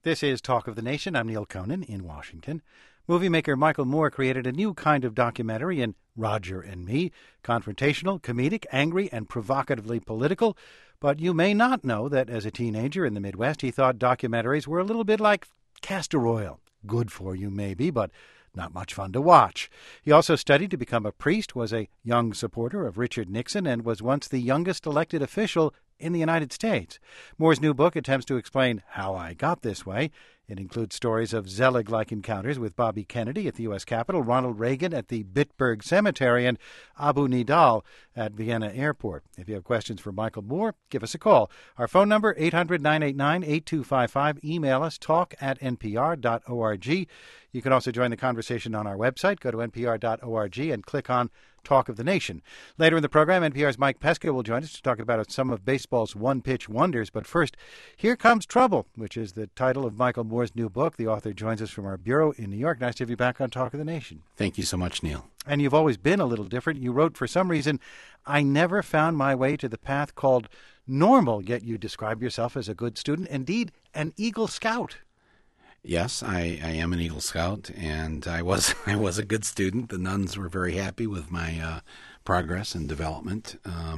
This is Talk of the Nation. I'm Neil Conan in Washington. Movie maker Michael Moore created a new kind of documentary in Roger and Me, confrontational, comedic, angry, and provocatively political. But you may not know that as a teenager in the Midwest, he thought documentaries were a little bit like castor oil. Good for you, maybe, but not much fun to watch. He also studied to become a priest, was a young supporter of Richard Nixon, and was once the youngest elected official in the United States. Moore's new book attempts to explain how I got this way. It includes stories of Zelig-like encounters with Bobby Kennedy at the U.S. Capitol, Ronald Reagan at the Bitburg Cemetery, and Abu Nidal at Vienna Airport. If you have questions for Michael Moore, give us a call. Our phone number, 800-989-8255. Email us, talk@npr.org. You can also join the conversation on our website. Go to npr.org and click on Talk of the Nation. Later in the program, NPR's Mike Pesca will join us to talk about some of baseball's one-pitch wonders. But first, Here Comes Trouble, which is the title of Michael Moore's new book. The author joins us from our bureau in New York. Nice to have you back on Talk of the Nation. Thank you so much, Neil. And you've always been a little different. You wrote, for some reason, I never found my way to the path called normal, yet you describe yourself as a good student, indeed, an Eagle Scout. Yes, I am an Eagle Scout, and I was a good student. The nuns were very happy with my progress and development.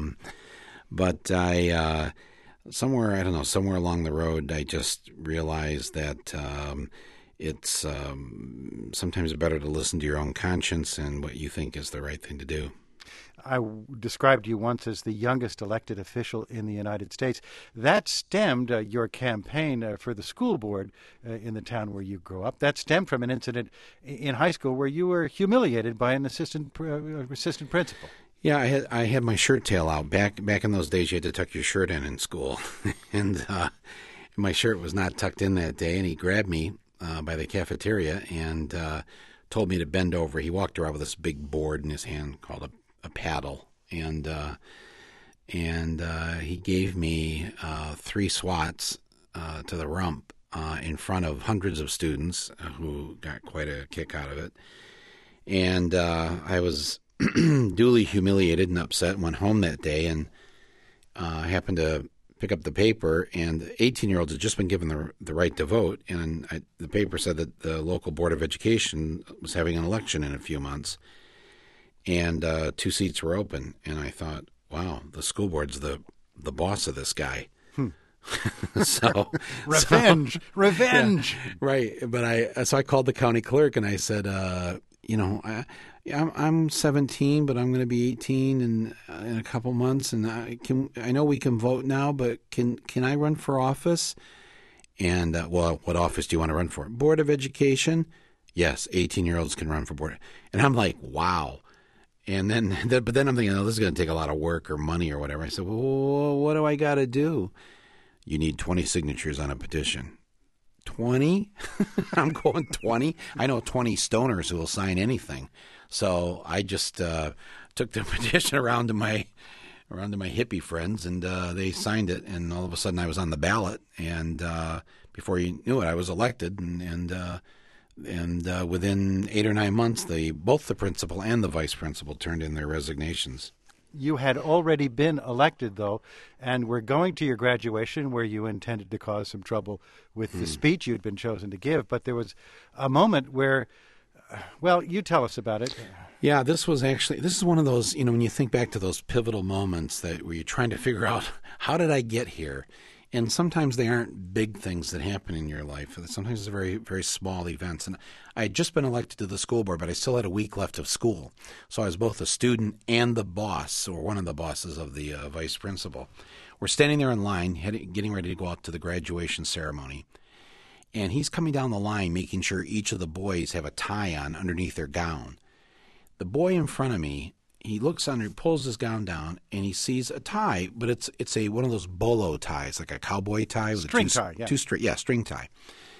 But I somewhere along the road, I just realized that it's sometimes better to listen to your own conscience and what you think is the right thing to do. I described you once as the youngest elected official in the United States. That stemmed your campaign for the school board in the town where you grew up. That stemmed from an incident in high school where you were humiliated by an assistant principal. Yeah, I had my shirt tail out. Back in those days, you had to tuck your shirt in school, and my shirt was not tucked in that day. And he grabbed me by the cafeteria and told me to bend over. He walked around with this big board in his hand called a paddle, and he gave me 3 swats to the rump in front of hundreds of students who got quite a kick out of it. And I was duly humiliated and upset and went home that day and happened to pick up the paper, and 18-year-olds had just been given the right to vote, and the paper said that the local Board of Education was having an election in a few months. And 2 seats were open, and I thought, wow, the school board's the boss of this guy. So revenge. Yeah, right. But so I called the county clerk and I said, I'm 17, but I'm going to be 18 in a couple months, and I know we can vote now, but can I run for office? And well, what office do you want to run for? Board of Education. Yes, 18-year-olds can run for board. And I'm like, wow. And but then I'm thinking, this is going to take a lot of work or money or whatever. I said, well, what do I got to do? You need 20 signatures on a petition. 20? I'm going 20? I know 20 stoners who will sign anything. So I just took the petition around to my hippie friends, and they signed it. And all of a sudden I was on the ballot. And before you knew it, I was elected. And within 8 or 9 months, both the principal and the vice principal turned in their resignations. You had already been elected, though, and we're going to your graduation where you intended to cause some trouble with the speech you'd been chosen to give. But there was a moment where, well, you tell us about it. Yeah, this is one of those, when you think back to those pivotal moments where you're trying to figure out, how did I get here? And sometimes they aren't big things that happen in your life. Sometimes it's very, very small events. And I had just been elected to the school board, but I still had a week left of school. So I was both a student and the boss, or one of the bosses of the vice principal. We're standing there in line, getting ready to go out to the graduation ceremony. And he's coming down the line, making sure each of the boys have a tie on underneath their gown. The boy in front of me, he looks under, pulls his gown down, and he sees a tie, but it's one of those bolo ties, like a cowboy tie with string tie, yeah. String tie.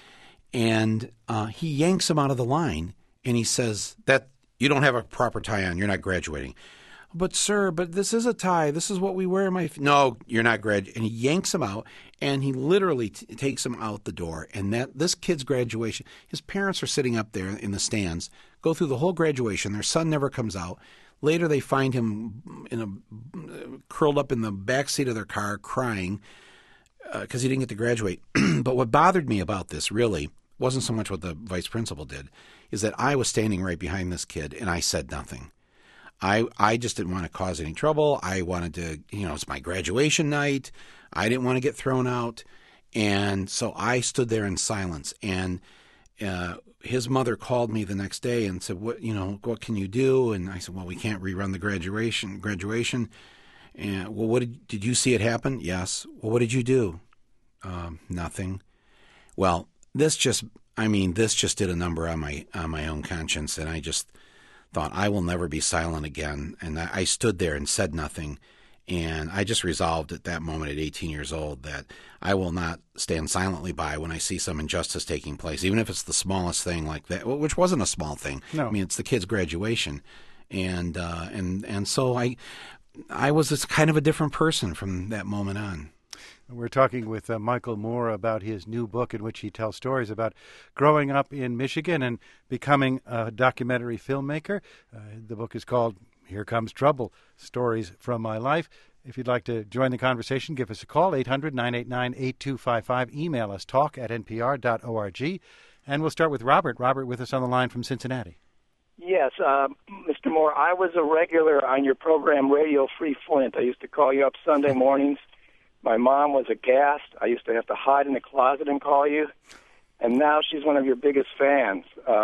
And he yanks him out of the line, and he says, "That you don't have a proper tie on. You're not graduating." "But sir, this is a tie. This is what we wear in my." "No, you're not graduating." And he yanks him out, and he literally takes him out the door. And this kid's graduation, his parents are sitting up there in the stands, go through the whole graduation. Their son never comes out. Later, they find him curled up in the back seat of their car, crying. because he didn't get to graduate. But what bothered me about this really wasn't so much what the vice principal did, is that I was standing right behind this kid and I said nothing. I just didn't want to cause any trouble. I wanted to, it's my graduation night. I didn't want to get thrown out. And so I stood there in silence. And his mother called me the next day and said, what can you do? And I said, well, we can't rerun the graduation. And well, did you see it happen? Yes. Well, what did you do? Nothing. Well, this just did a number on my own conscience. And I just thought, I will never be silent again. And I stood there and said nothing. And I just resolved at that moment at 18 years old that I will not stand silently by when I see some injustice taking place, even if it's the smallest thing like that, which wasn't a small thing. No. I mean, it's the kid's graduation. And so I was just kind of a different person from that moment on. We're talking with Michael Moore about his new book in which he tells stories about growing up in Michigan and becoming a documentary filmmaker. The book is called Here Comes Trouble, Stories from My Life. If you'd like to join the conversation, give us a call, 800-989-8255. Email us, talk@npr.org. And we'll start with Robert. Robert with us on the line from Cincinnati. Yes, Mr. Moore, I was a regular on your program, Radio Free Flint. I used to call you up Sunday mornings. My mom was aghast. I used to have to hide in the closet and call you. And now she's one of your biggest fans.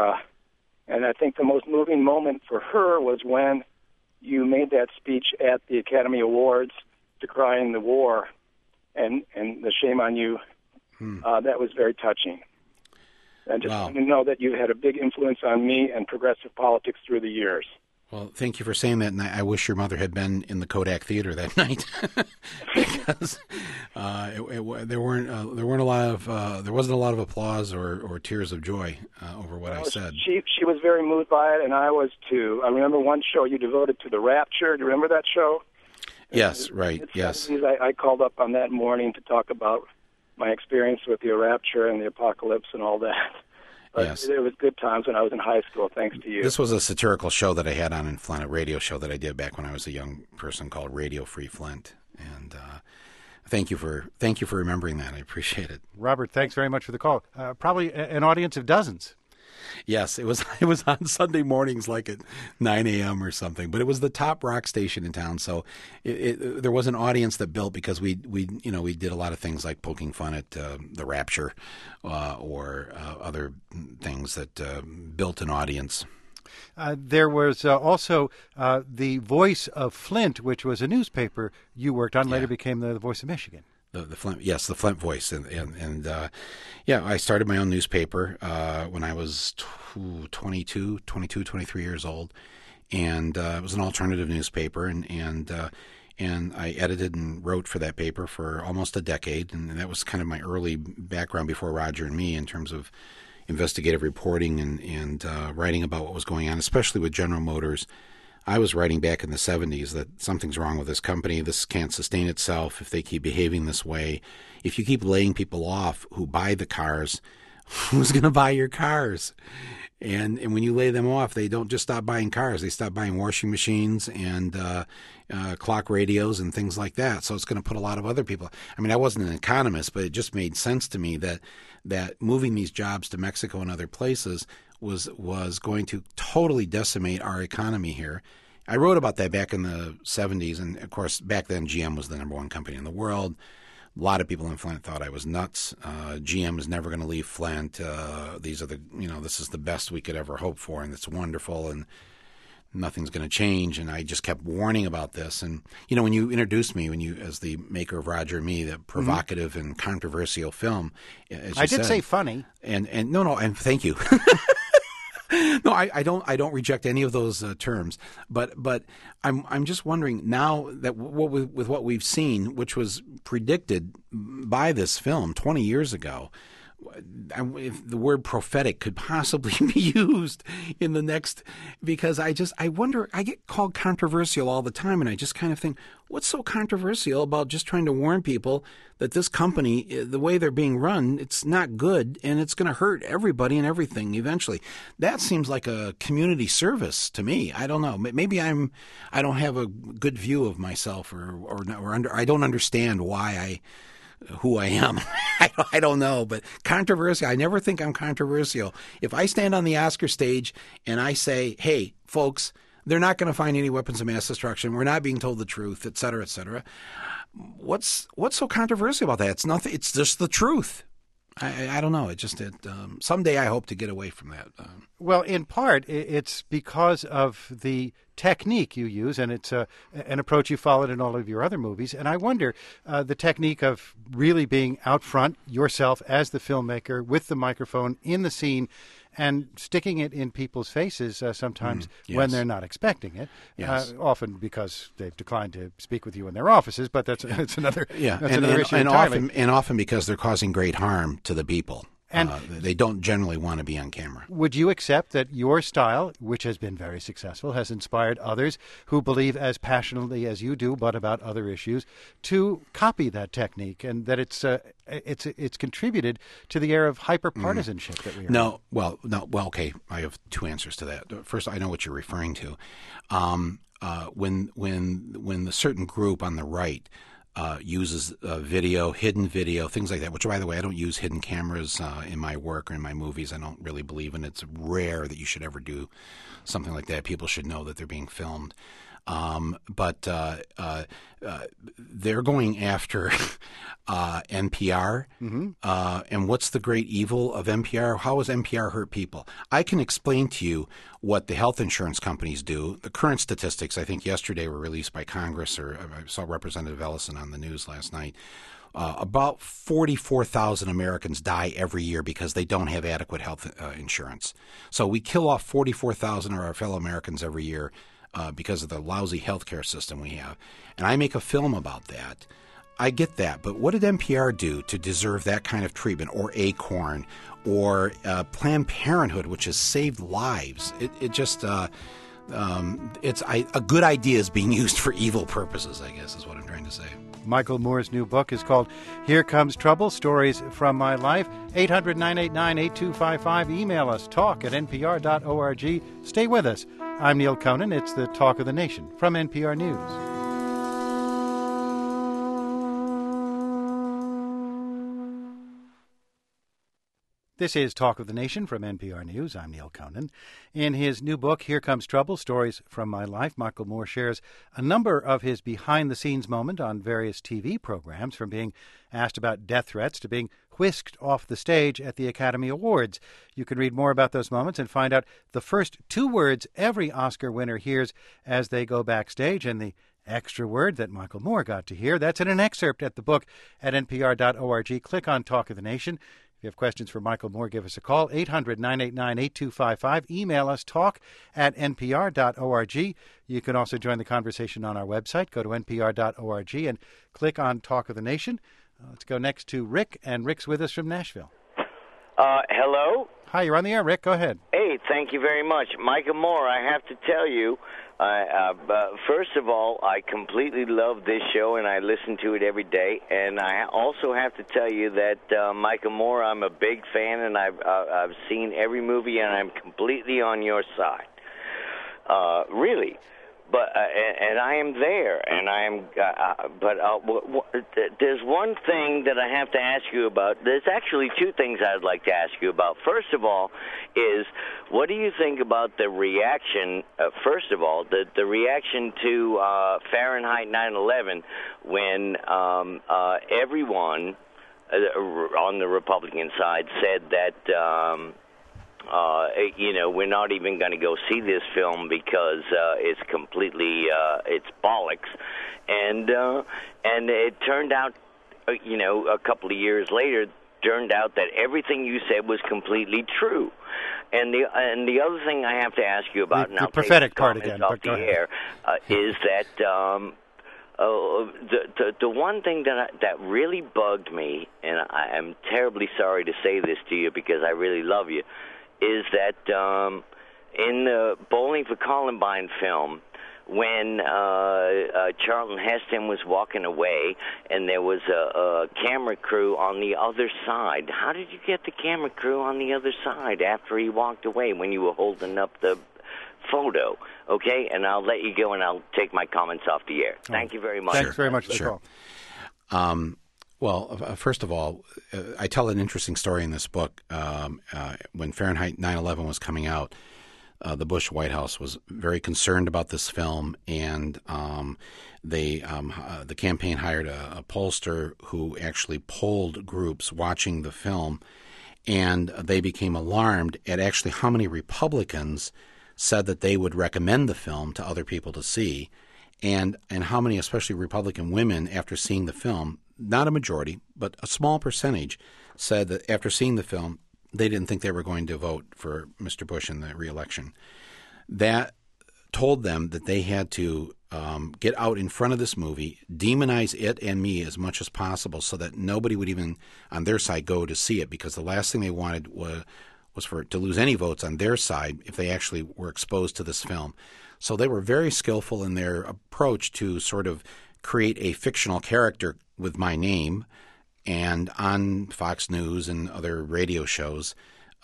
And I think the most moving moment for her was when you made that speech at the Academy Awards decrying the war and the shame on you. That was very touching. And just want to know that you had a big influence on me and progressive politics through the years. Well, thank you for saying that, and I wish your mother had been in the Kodak Theater that night, because there wasn't a lot of applause or tears of joy over what I said. She was very moved by it, and I was too. I remember one show you devoted to the Rapture. Do you remember that show? Yes, right. Yes. I called up on that morning to talk about my experience with the Rapture and the apocalypse and all that. But yes. It was good times when I was in high school, thanks to you. This was a satirical show that I had on in Flint, a radio show that I did back when I was a young person called Radio Free Flint. And thank you for remembering that. I appreciate it. Robert, thanks very much for the call. Probably an audience of dozens. Yes, it was on Sunday mornings, like at 9 a.m. or something. But it was the top rock station in town, so there was an audience that built because we did a lot of things like poking fun at the Rapture or other things that built an audience. There was also the Voice of Flint, which was a newspaper you worked on, later became the Voice of Michigan. The Flint, yes, the Flint Voice, and I started my own newspaper when I was 23 years old, and it was an alternative newspaper, and I edited and wrote for that paper for almost a decade, and that was kind of my early background before Roger and Me in terms of investigative reporting and writing about what was going on, especially with General Motors. I was writing back in the 70s that something's wrong with this company. This can't sustain itself if they keep behaving this way. If you keep laying people off who buy the cars, who's going to buy your cars? And when you lay them off, they don't just stop buying cars. They stop buying washing machines and clock radios and things like that. So it's going to put a lot of other people. I mean, I wasn't an economist, but it just made sense to me that moving these jobs to Mexico and other places was going to totally decimate our economy here. I wrote about that back in the 70s, and of course, back then GM was the number one company in the world. A lot of people in Flint thought I was nuts. GM is never going to leave Flint. This is the best we could ever hope for, and it's wonderful, and nothing's going to change. And I just kept warning about this. And when you introduced me, as the maker of Roger and Me, the provocative and controversial film, as I did say funny, and thank you. No, I don't reject any of those terms, but I'm just wondering now that with what we've seen, which was predicted by this film 20 years ago, if the word prophetic could possibly be used in the next, because I wonder, I get called controversial all the time, and I just kind of think, what's so controversial about just trying to warn people that this company, the way they're being run, it's not good, and it's going to hurt everybody and everything eventually. That seems like a community service to me. I don't know. Maybe I don't have a good view of myself, or I don't understand why who I am. I don't know, but controversial. I never think I'm controversial. If I stand on the Oscar stage and I say, hey, folks, they're not going to find any weapons of mass destruction. We're not being told the truth, et cetera, et cetera. What's so controversial about that? It's nothing. It's just the truth. I don't know. Someday I hope to get away from that. Well, in part, it's because of the technique you use, and it's an approach you followed in all of your other movies. And I wonder, the technique of really being out front yourself as the filmmaker with the microphone in the scene and sticking it in people's faces sometimes yes. when they're not expecting it, Yes. often because they've declined to speak with you in their offices. But that's another another issue and entirely. often because they're causing great harm to the people. And they don't generally want to be on camera. would you accept that your style, which has been very successful, has inspired others who believe as passionately as you do, but about other issues, to copy that technique, and that it's contributed to the air of hyper-partisanship that we are? Well, okay. I have two answers to that. First, I know what you're referring to. When the certain group on the right uses video, hidden video, things like that, which, by the way, I don't use hidden cameras in my work or in my movies. I don't really believe in it. It's rare that you should ever do something like that. People should know that they're being filmed. But they're going after NPR. Mm-hmm. And what's the great evil of NPR? How has NPR hurt people? I can explain to you what the health insurance companies do. The current statistics, I think yesterday, were released by Congress, or I saw Representative Ellison on the news last night. About 44,000 Americans die every year because they don't have adequate health insurance. So we kill off 44,000 of our fellow Americans every year because of the lousy healthcare system we have. And I make a film about that. I get that. But what did NPR do to deserve that kind of treatment, or Acorn, or Planned Parenthood, which has saved lives? It's a good idea is being used for evil purposes, I guess, is what I'm trying to say. Michael Moore's new book is called Here Comes Trouble, Stories from My Life. 800-989-8255. Email us, talk@npr.org. Stay with us. I'm Neil Conan. It's the Talk of the Nation from NPR News. This is Talk of the Nation from NPR News. I'm Neil Conan. In his new book, Here Comes Trouble, Stories from My Life, Michael Moore shares a number of his behind-the-scenes moments on various TV programs, from being asked about death threats to being whisked off the stage at the Academy Awards. You can read more about those moments and find out the first two words every Oscar winner hears as they go backstage, and the extra word that Michael Moore got to hear. That's in an excerpt at the book at npr.org. Click on Talk of the Nation. If you have questions for Michael Moore, give us a call, 800-989-8255. Email us, talk@npr.org. You can also join the conversation on our website. Go to npr.org and click on Talk of the Nation. Let's go next to Rick, and Rick's with us from Nashville. Hello? Hi, you're on the air, Rick. Go ahead. Hey, thank you very much. Michael Moore, I have to tell you, first of all, I completely love this show, and I listen to it every day. And I also have to tell you that, Michael Moore, I'm a big fan, and I've seen every movie, and I'm completely on your side. Really. But and I am there, and I am. There's one thing that I have to ask you about. There's actually two things I'd like to ask you about. First of all, is what do you think about the reaction? First of all, the reaction to Fahrenheit 9/11, when everyone on the Republican side said that. We're not even going to go see this film because it's completely it's bollocks, and it turned out, a couple of years later, turned out that everything you said was completely true. And the other thing I have to ask you about, the prophetic part again, off the air, is that the one thing that really bugged me, and I am terribly sorry to say this to you because I really love you, is that in the Bowling for Columbine film, when Charlton Heston was walking away and there was a camera crew on the other side, how did you get the camera crew on the other side after he walked away when you were holding up the photo? Okay, and I'll let you go, and I'll take my comments off the air. Thank you very much. Thanks very much for the call. Well, first of all, I tell an interesting story in this book. When Fahrenheit 9/11 was coming out, the Bush White House was very concerned about this film, and the campaign hired a pollster who actually polled groups watching the film, and they became alarmed at actually how many Republicans said that they would recommend the film to other people to see, and how many, especially Republican women, after seeing the film, not a majority, but a small percentage, said that after seeing the film, they didn't think they were going to vote for Mr. Bush in the re-election. That told them that they had to get out in front of this movie, demonize it and me as much as possible so that nobody would even, on their side, go to see it, because the last thing they wanted was for it to lose any votes on their side if they actually were exposed to this film. So they were very skillful in their approach to sort of create a fictional character with my name, and on Fox News and other radio shows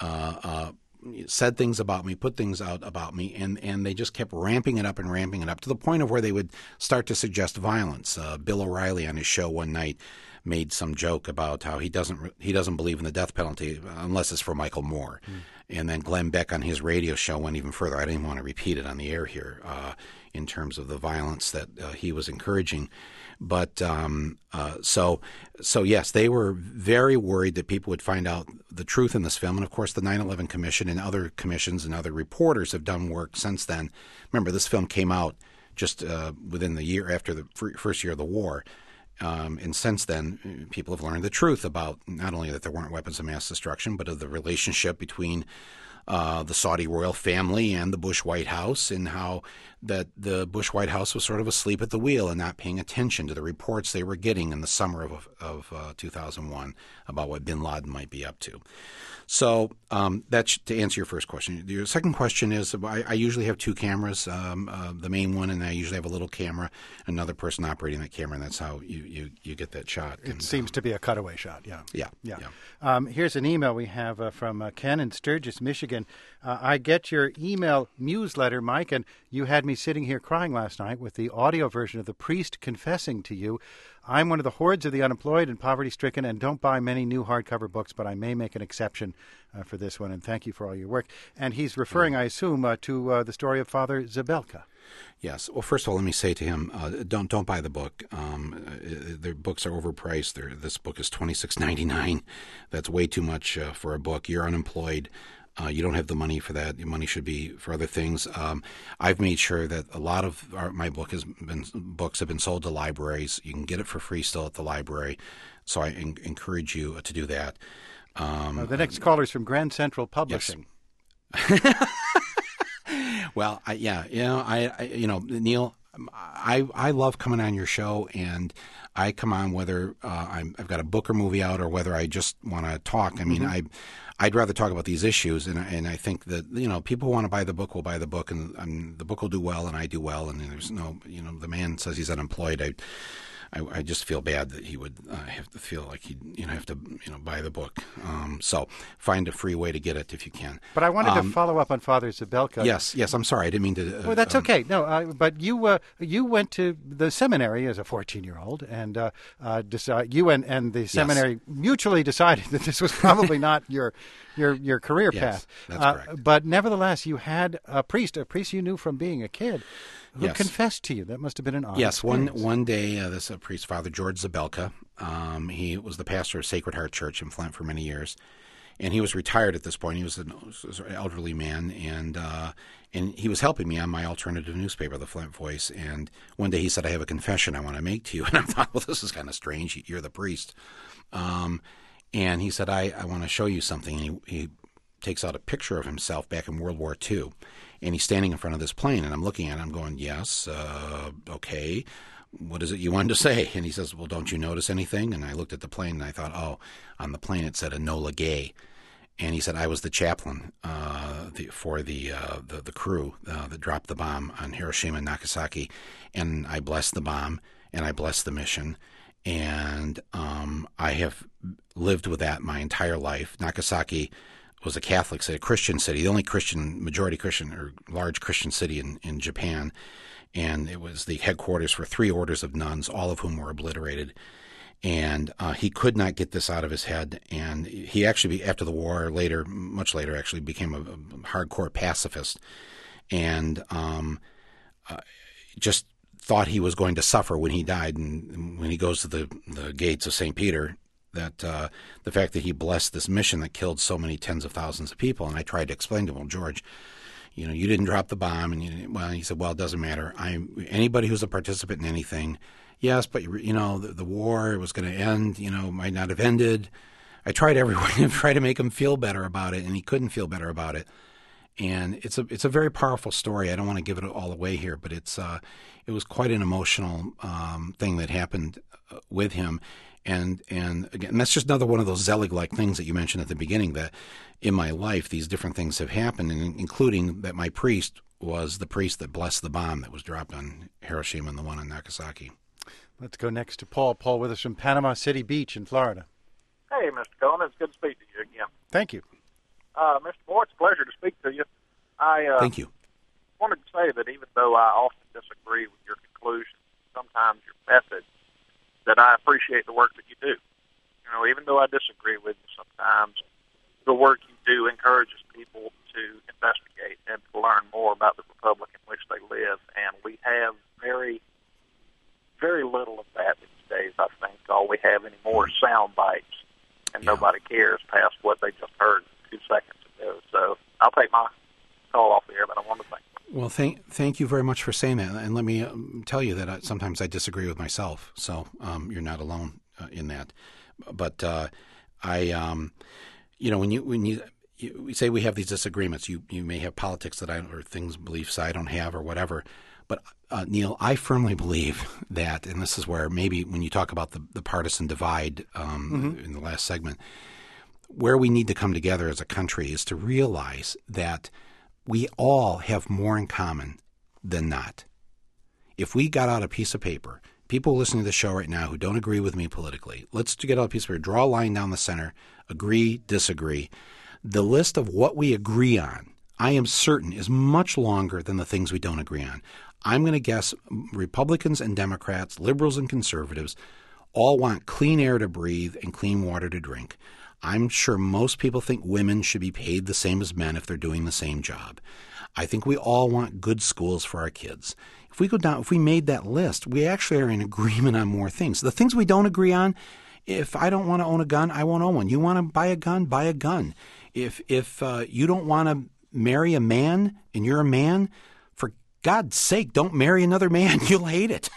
said things about me, put things out about me, and they just kept ramping it up to the point of where they would start to suggest violence. Bill O'Reilly on his show one night made some joke about how he doesn't believe in the death penalty unless it's for Michael Moore. And then Glenn Beck on his radio show went even further. I didn't want to repeat it on the air here in terms of the violence that he was encouraging. But so yes, they were very worried that people would find out the truth in this film. And, of course, the 9/11 Commission and other commissions and other reporters have done work since then. Remember, this film came out just within the year after the first year of the war. And since then, people have learned the truth about not only that there weren't weapons of mass destruction, but of the relationship between the Saudi royal family and the Bush White House, and how that the Bush White House was sort of asleep at the wheel and not paying attention to the reports they were getting in the summer of 2001 about what bin Laden might be up to. So that's to answer your first question. Your second question is, I usually have two cameras, the main one, and I usually have a little camera, another person operating that camera, and that's how you get that shot. It seems to be a cutaway shot, yeah. Yeah. Here's an email we have from Ken in Sturgis, Michigan. I get your email newsletter, Mike, and you had me sitting here crying last night with the audio version of the priest confessing to you. I'm one of the hordes of the unemployed and poverty-stricken and don't buy many new hardcover books, but I may make an exception for this one, and thank you for all your work. And he's referring, I assume, to the story of Father Zabelka. Yes. Well, first of all, let me say to him, don't buy the book. The books are overpriced. This book is $26.99. That's way too much for a book. You're unemployed. You don't have the money for that. Your money should be for other things. I've made sure that a lot of my books have been sold to libraries. You can get it for free still at the library. So I encourage you to do that. The next caller is from Grand Central Publishing. Yes. Well, Neil, I love coming on your show, and I come on whether I've got a book or movie out or whether I just want to talk. I mean, I'd rather talk about these issues, and I think that people who want to buy the book will buy the book, and the book will do well, and I do well, and there's no the man says he's unemployed. I just feel bad that he would have to feel like he'd have to buy the book. So find a free way to get it if you can. But I wanted to follow up on Father Zabelka. Yes. I'm sorry, I didn't mean to. Well, that's okay. No, but you went to the seminary as a 14-year-old, and you and the seminary mutually decided that this was probably not your career path. That's correct. But nevertheless, you had a priest you knew from being a kid, who confessed to you. That must have been an odd experience. One day, this priest, Father George Zabelka, he was the pastor of Sacred Heart Church in Flint for many years, and he was retired at this point. He was an elderly man, and he was helping me on my alternative newspaper, the Flint Voice. And one day he said, "I have a confession I want to make to you." And I thought, well, this is kind of strange. You're the priest. And he said, I want to show you something. And he takes out a picture of himself back in World War II. And he's standing in front of this plane, and I'm looking at it, I'm going, yes, okay, what is it you wanted to say? And he says, well, don't you notice anything? And I looked at the plane, and I thought, oh, on the plane it said Enola Gay. And he said, I was the chaplain for the crew that dropped the bomb on Hiroshima and Nagasaki, and I blessed the bomb, and I blessed the mission, and I have lived with that my entire life. Nagasaki was a Catholic city, a Christian city, the only majority Christian or large Christian city in Japan. And it was the headquarters for 3 orders of nuns, all of whom were obliterated. And he could not get this out of his head. And he actually, after the war, much later, actually became a hardcore pacifist, and just thought he was going to suffer when he died. And when he goes to the gates of St. Peter, that the fact that he blessed this mission that killed so many tens of thousands of people. And I tried to explain to him, well, George, you didn't drop the bomb. And he said, well, it doesn't matter. Anybody who's a participant in anything. Yes, but the war was going to end. Might not have ended. I tried every way to try to make him feel better about it, and he couldn't feel better about it. And it's a very powerful story. I don't want to give it all away here, but it was quite an emotional thing that happened with him. And again, that's just another one of those Zelig-like things that you mentioned at the beginning. That in my life, these different things have happened, and including that my priest was the priest that blessed the bomb that was dropped on Hiroshima and the one on Nagasaki. Let's go next to Paul. Paul with us from Panama City Beach in Florida. Hey, Mr. Cohen. It's good to speak to you again. Thank you. Mr. Moore, it's a pleasure to speak to you. Thank you. Wanted to say that even though I often disagree with your conclusions, sometimes your methods, that I appreciate the work that you do. Even though I disagree with you sometimes, the work you do encourages people to investigate and to learn more about the republic in which they live. And we have very, very little of that these days, I think. All we have anymore is sound bites, and nobody cares past what they just heard 2 seconds ago. So I'll take my call off the air, but I want to thank you. Well, thank you very much for saying that. And let me tell you that sometimes I disagree with myself, so you're not alone in that. But when you say we have these disagreements, you may have politics or beliefs I don't have or whatever. But, Neil, I firmly believe that, and this is where maybe when you talk about the partisan divide in the last segment, where we need to come together as a country is to realize that we all have more in common than not. If we got out a piece of paper, people listening to the show right now who don't agree with me politically, let's get out a piece of paper, draw a line down the center, agree, disagree. The list of what we agree on, I am certain, is much longer than the things we don't agree on. I'm going to guess Republicans and Democrats, liberals and conservatives, all want clean air to breathe and clean water to drink. I'm sure most people think women should be paid the same as men if they're doing the same job. I think we all want good schools for our kids. If we made that list, we actually are in agreement on more things. The things we don't agree on, if I don't want to own a gun, I won't own one. You want to buy a gun, buy a gun. If you don't want to marry a man and you're a man, for God's sake, don't marry another man. You'll hate it.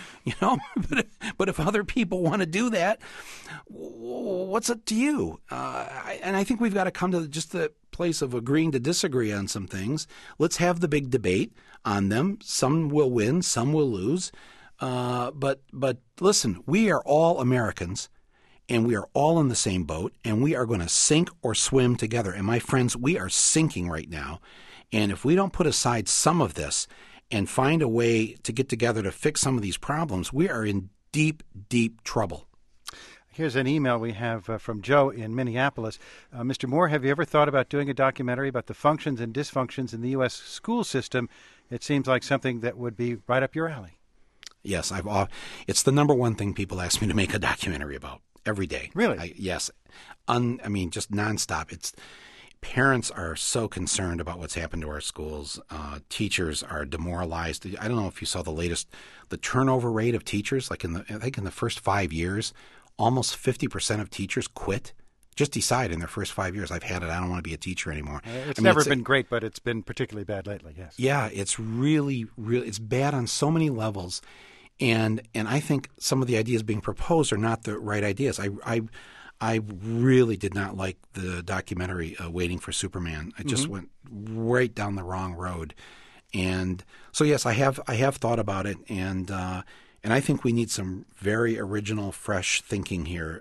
But if other people want to do that, what's up to you? And I think we've got to come to just the place of agreeing to disagree on some things. Let's have the big debate on them. Some will win, some will lose. But listen, we are all Americans, and we are all in the same boat, and we are going to sink or swim together. And my friends, we are sinking right now. And if we don't put aside some of this and find a way to get together to fix some of these problems, we are in deep, deep trouble. Here's an email we have from Joe in Minneapolis. Mr. Moore, have you ever thought about doing a documentary about the functions and dysfunctions in the U.S. school system? It seems like something that would be right up your alley. Yes, it's the number one thing people ask me to make a documentary about every day. Really? Yes. Just nonstop. Parents are so concerned about what's happened to our schools. Teachers are demoralized. I don't know if you saw the turnover rate of teachers. I think in the first 5 years, almost 50% of teachers quit. Just decide in their first 5 years, I've had it. I don't want to be a teacher anymore. It's never been great, but it's been particularly bad lately. Yes. Yeah, it's really, really, it's bad on so many levels, and I think some of the ideas being proposed are not the right ideas. I really did not like the documentary Waiting for Superman. I just went right down the wrong road, and so yes, I have thought about it, and I think we need some very original, fresh thinking here.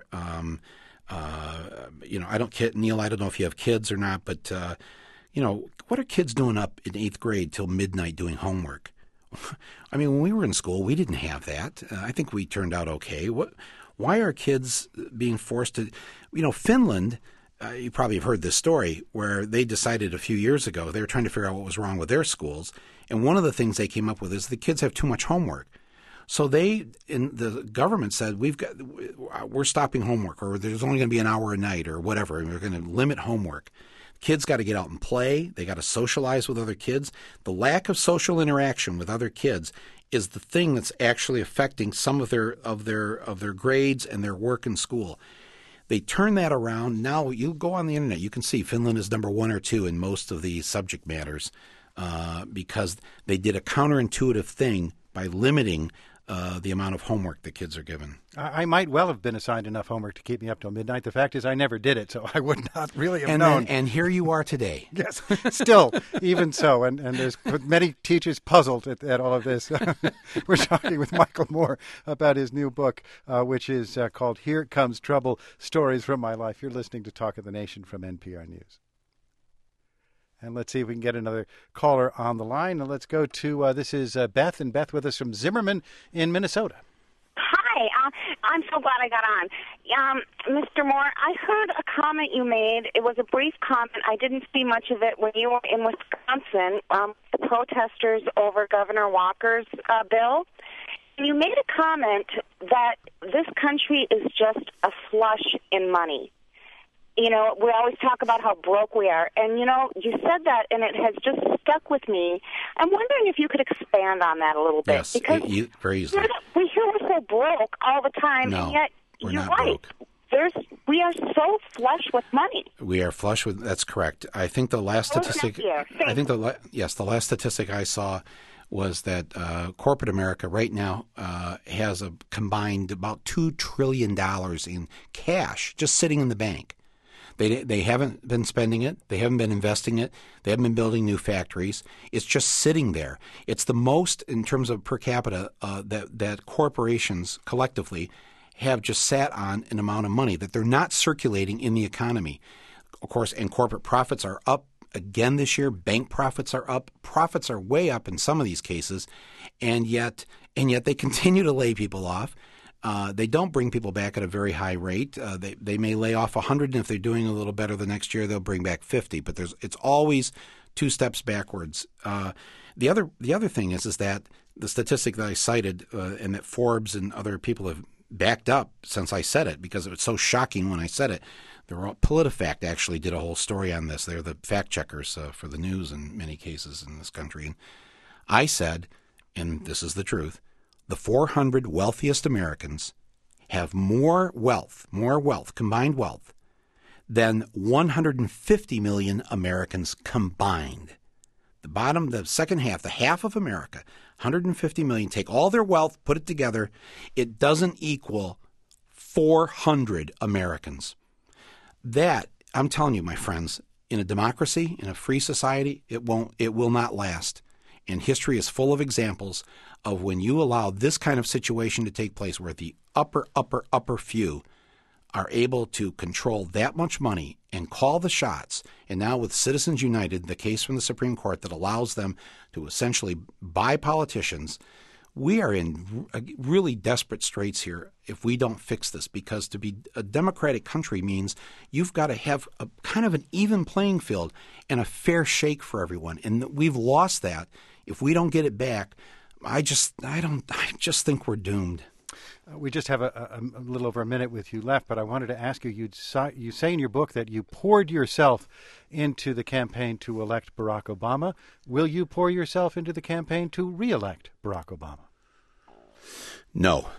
Neil, I don't know if you have kids or not, but what are kids doing up in 8th grade till midnight doing homework? I mean, when we were in school, we didn't have that. I think we turned out okay. Why are kids being forced to, Finland, you probably have heard this story, where they decided a few years ago, they were trying to figure out what was wrong with their schools. And one of the things they came up with is the kids have too much homework. So the government said, we're stopping homework, or there's only going to be an hour a night or whatever, and we're going to limit homework. Kids got to get out and play. They got to socialize with other kids. The lack of social interaction with other kids is the thing that's actually affecting some of their grades and their work in school. They turn that around. Now you go on the internet, you can see Finland is number 1 or 2 in most of the subject matters because they did a counterintuitive thing by limiting the amount of homework that kids are given. I might well have been assigned enough homework to keep me up till midnight. The fact is I never did it, so I would not really have known. And here you are today. Yes, still, even so. And there's many teachers puzzled at all of this. We're talking with Michael Moore about his new book, which is called Here Comes Trouble, Stories from My Life. You're listening to Talk of the Nation from NPR News. And let's see if we can get another caller on the line. And let's go to, this is Beth, and Beth with us from Zimmerman in Minnesota. Hi, I'm so glad I got on. Mr. Moore, I heard a comment you made. It was a brief comment. I didn't see much of it when you were in Wisconsin, the protesters over Governor Walker's bill. And you made a comment that this country is just a flush in money. You know, we always talk about how broke we are. And, you know, you said that, and it has just stuck with me. I'm wondering if you could expand on that a little bit. Yes, because very easily. We hear we're so broke all the time, no, and yet we're you're not right. broke. We are so flush with money. We are flush with. That's correct. I think the last statistic. I think the last statistic I saw was that corporate America right now has a combined about $2 trillion in cash just sitting in the bank. They haven't been spending it. They haven't been investing it. They haven't been building new factories. It's just sitting there. It's the most in terms of per capita that corporations collectively have just sat on an amount of money that they're not circulating in the economy. Of course, and corporate profits are up again this year. Bank profits are up. Profits are way up in some of these cases, and yet they continue to lay people off. They don't bring people back at a very high rate. They may lay off 100, and if they're doing a little better the next year, they'll bring back 50. But it's always 2 steps backwards. The other thing is that the statistic that I cited and that Forbes and other people have backed up since I said it, because it was so shocking when I said it. PolitiFact actually did a whole story on this. They're the fact checkers for the news in many cases in this country. And I said, and this is the truth, the 400 wealthiest Americans have more wealth, combined wealth, than 150 million Americans combined. The second half, the half of America, 150 million, take all their wealth, put it together, it doesn't equal 400 Americans. That, I'm telling you, my friends, in a democracy, in a free society, it will not last. And history is full of examples of when you allow this kind of situation to take place where the upper few are able to control that much money and call the shots. And now with Citizens United, the case from the Supreme Court that allows them to essentially buy politicians, we are in really desperate straits here if we don't fix this, because to be a democratic country means you've got to have a kind of an even playing field and a fair shake for everyone. And we've lost that. If we don't get it back, I just think we're doomed. We just have a little over a minute with you left, but I wanted to ask you, you say in your book that you poured yourself into the campaign to elect Barack Obama. Will you pour yourself into the campaign to re-elect Barack Obama? No,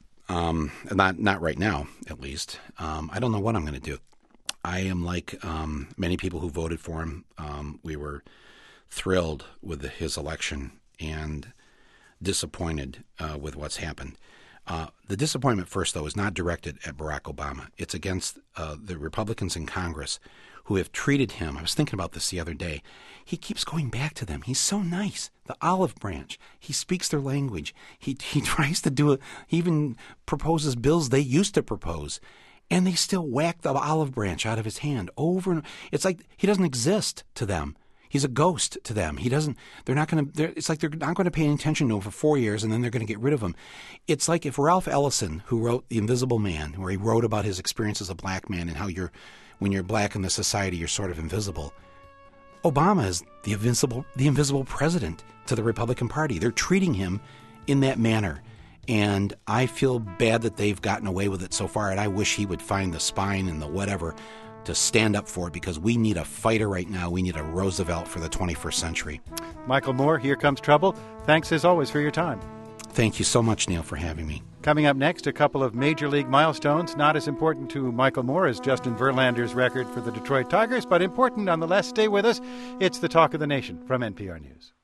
not right now, at least. I don't know what I'm going to do. I am like many people who voted for him. We were thrilled with his election and disappointed with what's happened. The disappointment, first, though, is not directed at Barack Obama. It's against the Republicans in Congress who have treated him. I was thinking about this the other day. He keeps going back to them. He's so nice. The olive branch. He speaks their language. He tries to do it. He even proposes bills they used to propose, and they still whack the olive branch out of his hand over and over. It's like he doesn't exist to them. He's a ghost to them. They're not going to, it's like they're not going to pay any attention to him for 4 years and then they're going to get rid of him. It's like if Ralph Ellison, who wrote The Invisible Man, where he wrote about his experience as a black man and how when you're black in the society, you're sort of invisible. Obama is the invisible president to the Republican Party. They're treating him in that manner. And I feel bad that they've gotten away with it so far, and I wish he would find the spine and the whatever to stand up for it, because we need a fighter right now. We need a Roosevelt for the 21st century. Michael Moore, Here Comes Trouble. Thanks as always for your time. Thank you so much, Neil, for having me. Coming up next, a couple of Major League milestones, not as important to Michael Moore as Justin Verlander's record for the Detroit Tigers, but important nonetheless. Stay with us. It's the Talk of the Nation from NPR News.